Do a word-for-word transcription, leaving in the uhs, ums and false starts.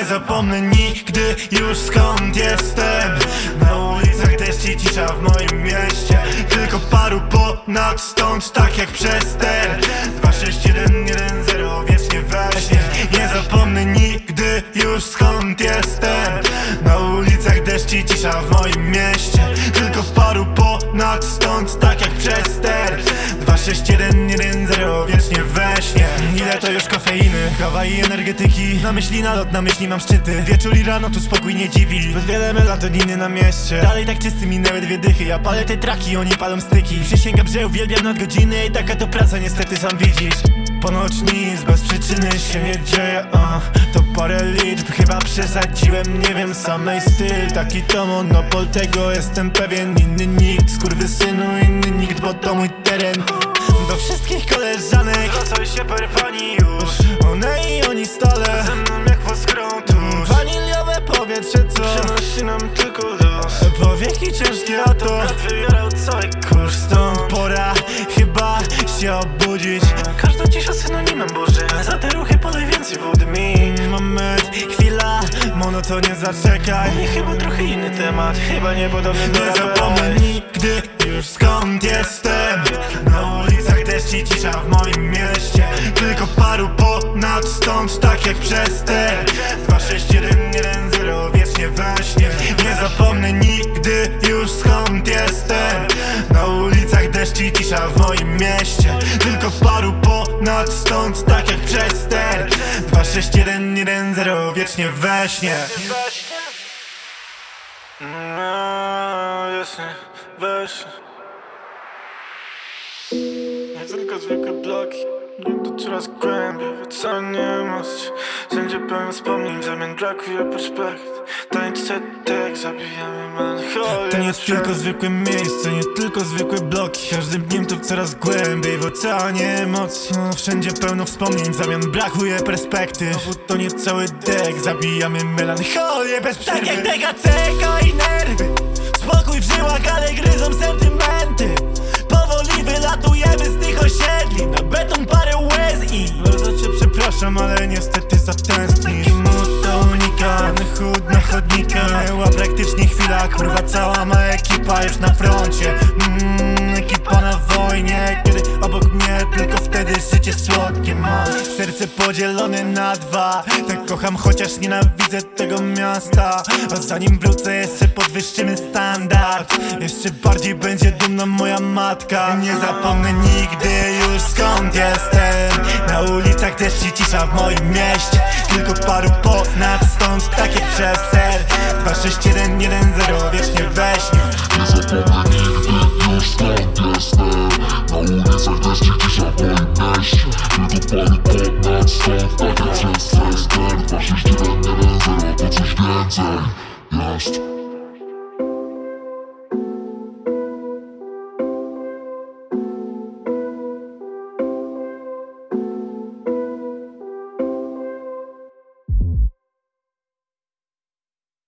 zapomnę nigdy już skąd jestem. Na ulicach deszcz i cisza w moim mieście. Tylko paru ponad stąd, tak jak przez ten dwa sześć jeden jeden zero wiecznie we śnie. Nie zapomnę nigdy już skąd jestem. Na ulicach deszcz i cisza w moim mieście. Tylko paru ponad stąd, tak jak przez ten dwa sześć jeden jeden zero wiecznie we śnie. Ile to już kofeiny, kawa i energetyki. Na myśli nalot, na myśli mam szczyty. Wieczór i rano tu spokój nie dziwi. Bez wiele melatoniny na mieście. Dalej tak czysty minęły dwie dychy. Ja palę te traki, oni palą styki. Przysięgam, że uwielbiam nadgodziny i taka to praca, niestety sam widzisz. Ponoć nic bez przyczyny się nie dzieje, uh. To parę liczb, chyba przesadziłem, nie wiem, samej styl. Taki to monopol, tego jestem pewien. Inny nikt, skurwysynu, inny nikt, bo to mój teren. Do wszystkich koleżanek zwracaj się perfani już. One i oni stale ze mną jak po skrótu. Waniliowe powietrze, co przynosi nam tylko los. Powieki ciężkie, a to wybierał cały kurz. Stąd pora chyba się obudzić. Każda cisza synonimem Boże. Za te ruchy podaj więcej wody mi. Moment, chwila, monotonie zaczekaj. Nie, chyba trochę inny temat. Chyba niepodobny do rapera. Nie zapomnę nigdy już skąd jestem. Na ulicach deszcz i cisza w moim mieście. Tylko paru ponad stąd, tak jak przez te dwa sześć jeden jeden zero wiecznie we śnie. Nie zapomnę nigdy już skąd jestem. Na ulicach deszcz i cisza w moim mieście. Tylko paru ponad stąd, tak jak przez te dwa sześć jeden jeden zero wiecznie we śnie. No, jasnie, weź. Nie tylko zwykłe bloki, nie to coraz głębiej. Oceanie emocji, wszędzie pełen wspomnień. W zamian brakuje perspektyw. Tańczę tek, zabijamy melancholię. To nie tylko zwykłe miejsce, nie tylko zwykłe bloki. Każdym dniem to coraz głębiej. W oceanie emocji, no, wszędzie pełno wspomnień. W zamian brakuje perspektyw. Znowu to nie cały dek, zabijamy melancholię bez przerwy. Tak jak T H C i nerwy. Spokój w żyłach, ale gryzą sentymenty. Powoli wylatujemy z tych osiedli. Na beton parę łez i bardzo cię przepraszam, ale niestety zatęsknisz. Mu to unika, chód na chodnikach. Minęła praktycznie chwila, kurwa cała ma ekipa już na froncie. mm, Ekipa na wojnie, kiedy obok mnie tylko wtedy życie słodkie ma. Serce podzielone na dwa. Tak kocham, chociaż nienawidzę tego miasta. A zanim wrócę jeszcze podwyższymy standard. Jeszcze bardziej będzie dumna moja matka. Nie zapomnę nigdy już skąd jestem. Na ulicach deszcz i cisza w moim mieście. Tylko paru ponad stąd, tak jak przez ser dwa sześć jeden jeden zero wiecznie we śnie. Nie zapomnę nigdy już skąd jestem. Na ulicach deszcz i cisza w moim mieście. Tylko paru ponad